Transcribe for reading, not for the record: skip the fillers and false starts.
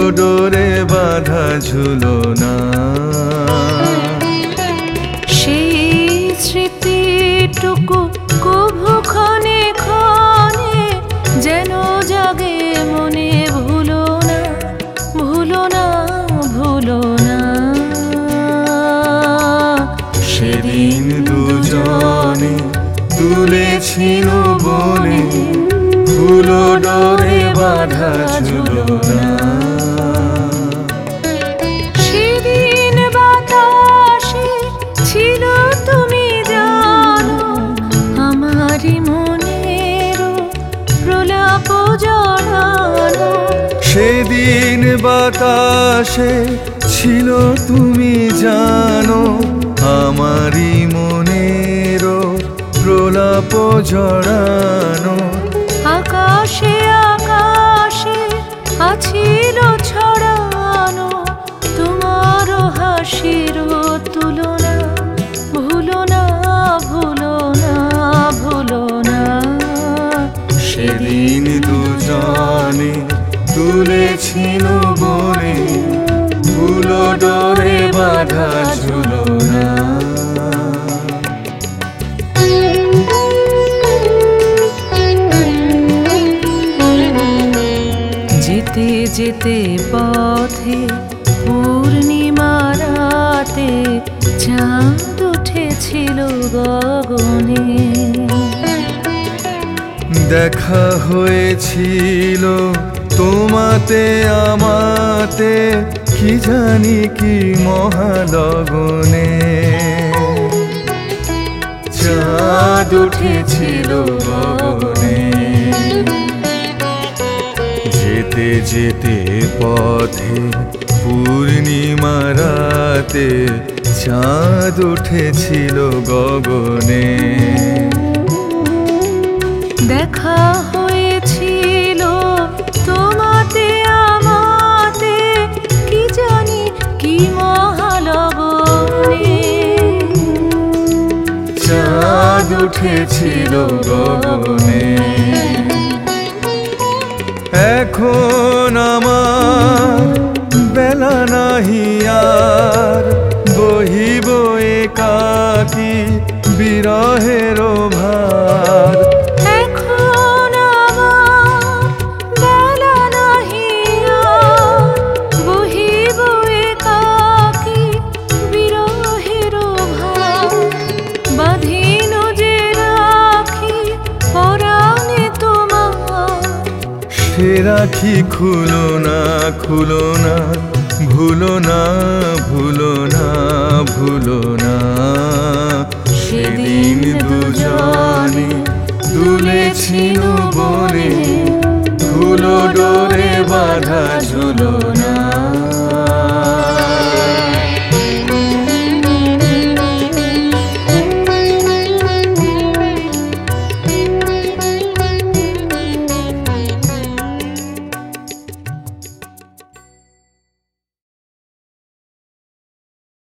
ডোরে বাঁধা ঝুলনা। সেই স্মৃতিটুকু কভু ক্ষণে ক্ষণে যেন জাগে মনে, ভুলো না, ভুলো না, ভুলো না। সেদিন দুজনে তুলেছিল বনে, ফুল ডোরে বাঁধা ঝুলনা। সেদিন বাতাসে ছিল তুমি জানো, আমারই মনের প্রলাপ জড়ানো। সেদিন বাতাসে ছিল তুমি জানো, আমারই মনের প্রলাপ জড়ানো। আকাশে আকাশে আছিল ছড়ানো তোমার হাসির তুলনা, ভুলো না, ভুলো না, ভুলো না। সেদিন দুজনে তুলেছিল বনে, ফুল ডোরে বাঁধা ঝুলনা। যেতে যেতে পথে পূর্ণিমা রাতে চাঁদ উঠেছিল গগনে। দেখা হয়েছিল তোমাতে আমাতে, কি জানি কি মহালগনে। চাঁদ উঠেছিল গগনে। যেতে যেতে পথে পূর্ণিমা রাতে চাঁদ উঠেছিল গগনে। দেখা হয়েছিল তোমাতে আমাতে, কি জানি কি মহালগনে। চাঁদ উঠেছিল গগনে। এখন আমার বেলা নাহি আর, বহিব একাকী বিরহের ভার। এখন আমার বেলা নাহি আর, বহিব একাকী বিরহের ভার। বাঁধিন যে রাখি পরাণে তোমার, সে রাখি খুলো না, খুলো না, ভুলো না, ভুলো না, ভুলো না। সেদিন দুজনে তুলেছিল বনে, ফুল ডোরে বাঁধা ঝুলনা।